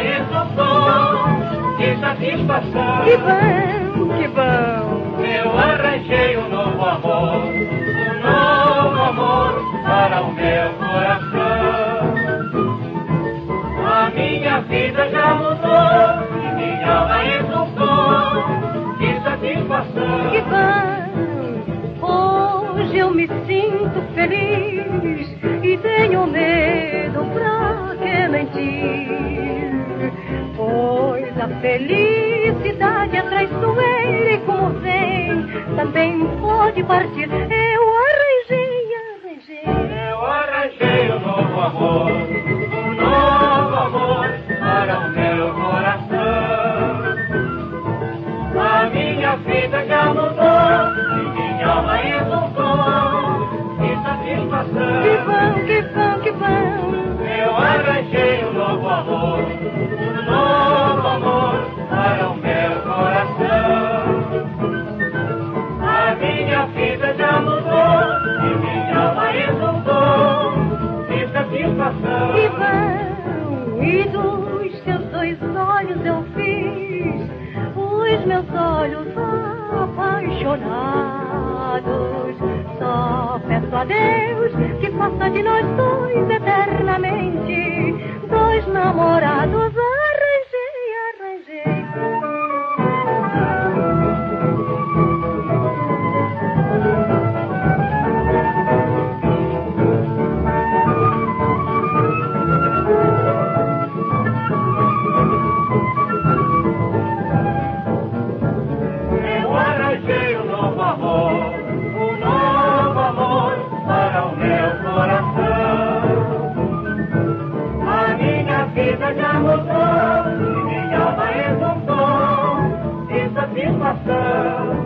alma exultou de satisfação. Que bom, que bom. Eu arranjei um novo amor para o meu coração. A minha vida já mudou e minha alma exultou de satisfação. Que bom, hoje eu me sinto feliz e tenho medo pra que mentir. Pois a felicidade é traiçoeira e como vem, também pode partir. Eu arranjei um novo amor para o meu coração. A minha vida já mudou e minha alma exultou de satisfação. Que bom, que bom, que bom. Eu arranjei um novo amor para o meu coração. A minha vida já mudou e minha alma exultou de satisfação. Que bom, e dos teus dois olhos eu fiz os meus olhos apaixonados. Só peço a Deus que faça de nós dois eternamente dois namorados. Arranjei. Eu arranjei um novo amor para o meu coração. A minha vida já mudou e minha alma exultou de satisfação.